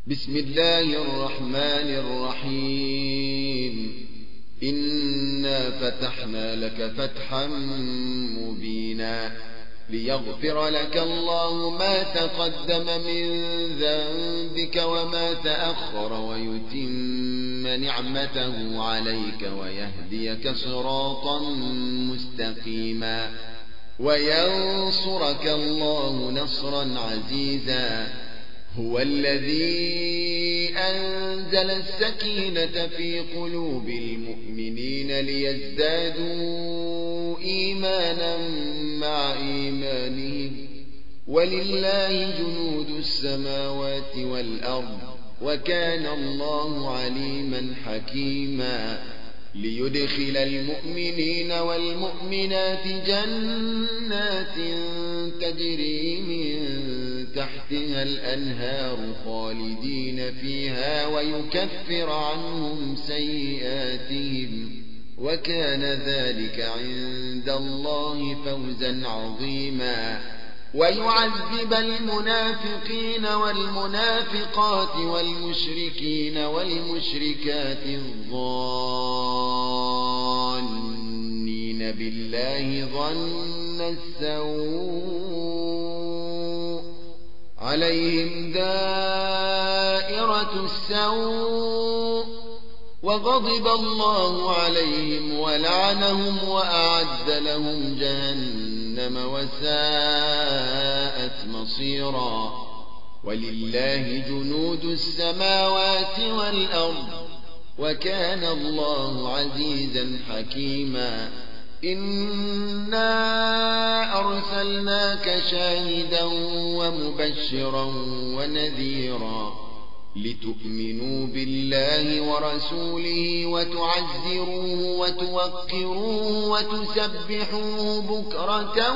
بسم الله الرحمن الرحيم إنا فتحنا لك فتحا مبينا ليغفر لك الله ما تقدم من ذنبك وما تأخر ويتم نعمته عليك ويهديك صراطا مستقيما وينصرك الله نصرا عزيزا هو الذي أنزل السكينة في قلوب المؤمنين ليزدادوا إيمانا مع إيمانهم ولله جنود السماوات والأرض وكان الله عليما حكيما ليدخل المؤمنين والمؤمنات جنات تجري من تحتها الأنهار خالدين فيها ويكفر عنهم سيئاتهم وكان ذلك عند الله فوزا عظيما ويعذب المنافقين والمنافقات والمشركين والمشركات الظانين بالله ظن السوء عليهم دائرة السوء وغضب الله عليهم ولعنهم وأعد لهم جهنم وساءت مصيرا ولله جنود السماوات والأرض وكان الله عزيزا حكيما إنا أرسلناك شاهدا ومبشرا ونذيرا لتؤمنوا بالله ورسوله وتعزروه وتوقروه وتسبحوه بكرة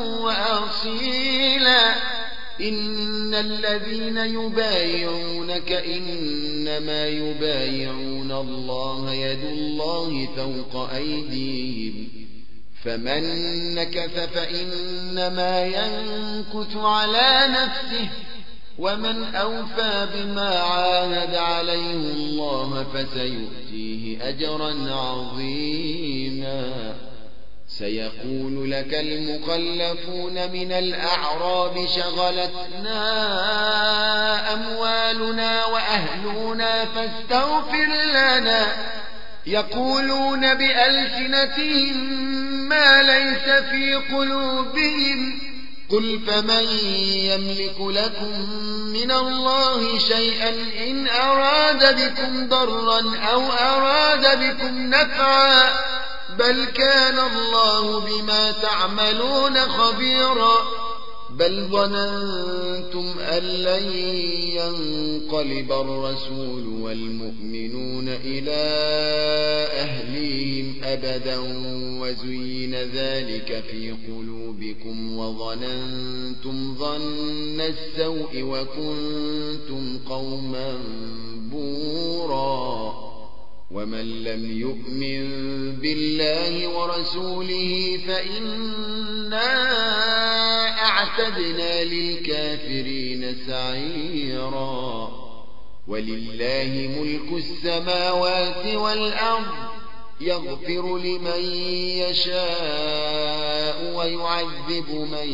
وأصيلا إن الذين يبايعونك إنما يبايعون الله يد الله فوق أيديهم فمن نكث فإنما ينكث على نفسه ومن أوفى بما عاهد عليه الله فسيؤتيه أجرا عظيما سيقول لك المخلفون من الأعراب شغلتنا أموالنا وأهلنا فاستغفر لنا يقولون بألسنتهم ما ليس في قلوبهم قل فمن يملك لكم من الله شيئا إن أراد بكم ضرا أو أراد بكم نفعا بل كان الله بما تعملون خبيرا بل ظننتم أن لن ينقلب الرسول والمؤمنون إلى أهليهم أبدا وزين ذلك في قلوبكم وظننتم ظن السوء وكنتم قوما بورا ومن لم يؤمن بالله ورسوله فإنا أعتدنا للكافرين سعيرا ولله ملك السماوات والأرض يغفر لمن يشاء ويعذب من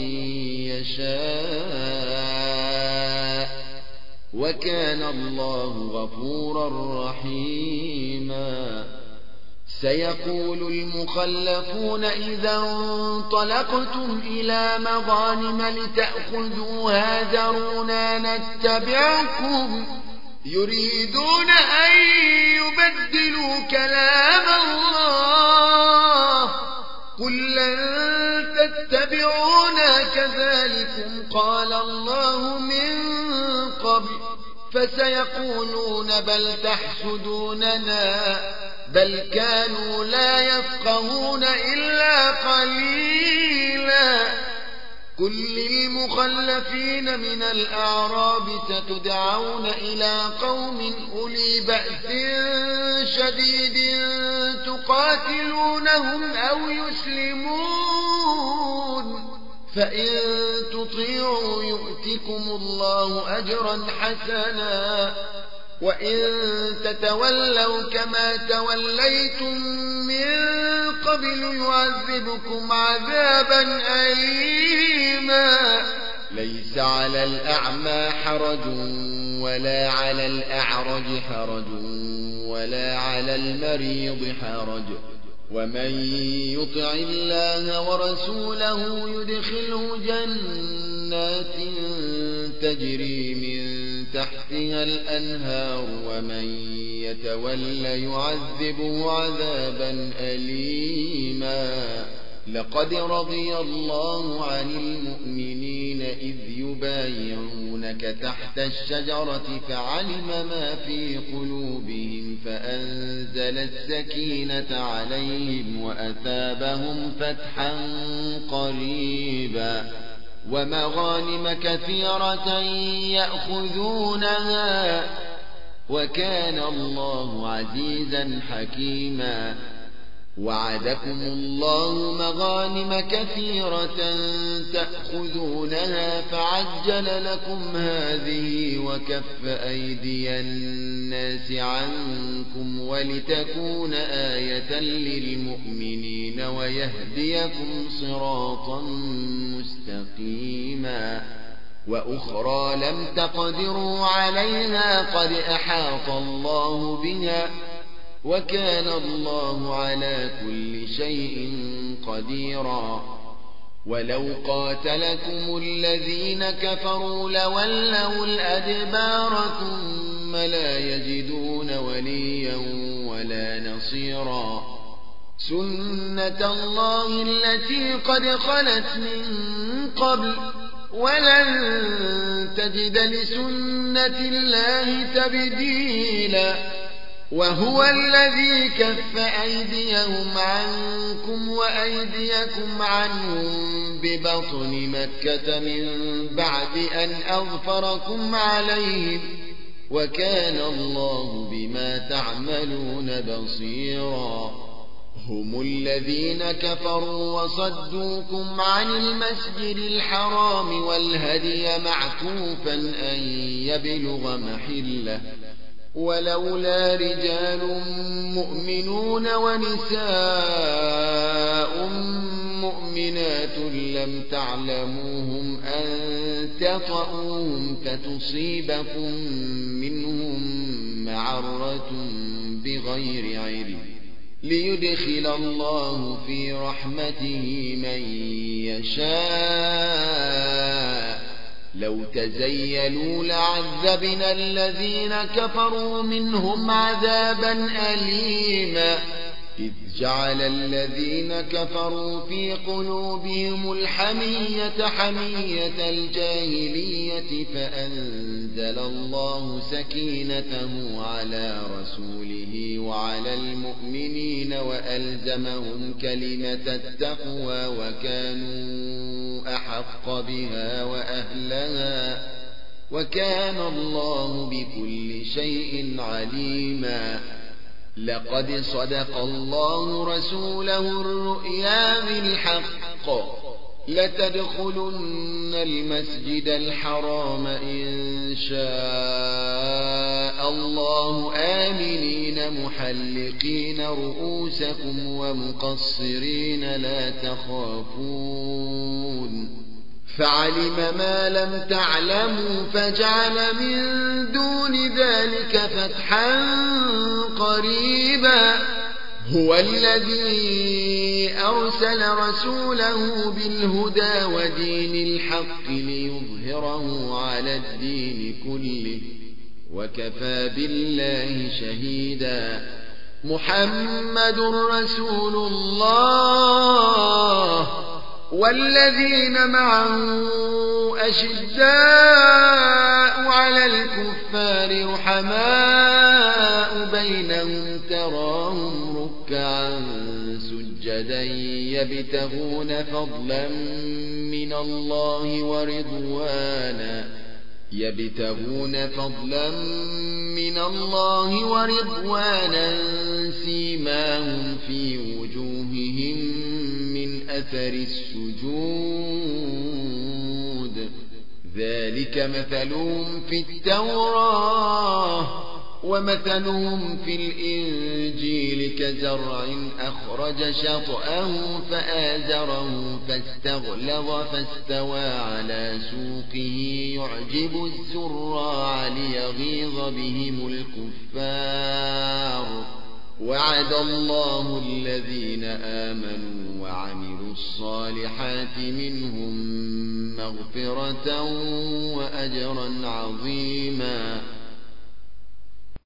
يشاء وكان الله غفورا رحيما سيقول المخلفون إذا انطلقتم إلى مغانم لتأخذوها ذرونا نتبعكم يريدون أن يبدلوا كلام الله قل لن تتبعونا كذلكم قال الله من قبل فسيقولون بل تحسدوننا بل كانوا لا يفقهون إلا قليلا قل للمخلفين من الأعراب ستدعون إلى قوم أولي بأس شديد تقاتلونهم أو يسلمون فإن تطيعوا يؤتكم الله أجرا حسنا وإن تتولوا كما توليتم من قبل يعذبكم عذابا أليما ليس على الأعمى حرج ولا على الأعرج حرج ولا على المريض حرج ومن يطع الله ورسوله يدخله جنات تجري من تحتها الأنهار ومن يتولى يعذبه عذابا أليما لقد رضي الله عن المؤمنين إذ يبايعونك تحت الشجرة فعلم ما في قلوبهم فأنزل السكينة عليهم وأثابهم فتحا قريبا ومغانم كثيرة يأخذونها وكان الله عزيزا حكيما وعدكم الله مغانم كثيرة تأخذونها فعجل لكم هذه وكف أيدي الناس عنكم ولتكون آية للمؤمنين ويهديكم صراطا مستقيما وأخرى لم تقدروا عليها قد أحاط الله بها وكان الله على كل شيء قديرا ولو قاتلكم الذين كفروا لولوا الأدبار ثم لا يجدون وليا ولا نصيرا سنة الله التي قد خلت من قبل ولن تجد لسنة الله تبديلا وهو الذي كف أيديهم عنكم وأيديكم عنهم ببطن مكة من بعد أن أظفركم عليهم وكان الله بما تعملون بصيرا هم الذين كفروا وصدوكم عن المسجد الحرام والهدي معكوفا أن يبلغ محله ولولا رجال مؤمنون ونساء مؤمنات لم تعلموهم أن تطؤوهم فتصيبكم منهم معرة بغير علم ليدخل الله في رحمته من يشاء لو تزيلوا لعذبنا الذين كفروا منهم عذابا أليما إذ جعل الذين كفروا في قلوبهم الحمية حمية الجاهلية فأنزل الله سكينته على رسوله وعلى المؤمنين وألزمهم كلمة التقوى وكانوا أحق بها وأهلها وكان الله بكل شيء عليما لقد صدق الله رسوله الرؤيا بالحق لتدخلن المسجد الحرام إن شاء الله آمنين محلقين رؤوسكم ومقصرين لا تخافون فعلم ما لم تعلموا فجعل من دون ذلك فتحا قريبا هو الذي أرسل رسوله بالهدى ودين الحق ليظهره على الدين كله وكفى بالله شهيدا محمد رسول الله والذين معه أشداء على الكفار رحماء بينهم تراهم ركعا سجدا يبتغون فضلا من الله ورضوانا سيماهم في وجوههم من أثر السجود ذلك مثلهم في التوراة ومثلهم في الإنجيل كزرع أخرج شطأه فآزره فاستغلظ فاستوى على سوقه يعجب الزراع ليغيظ بهم الكفار وعد الله الذين آمنوا وعملوا الصالحات منهم مغفرة وأجرا عظيما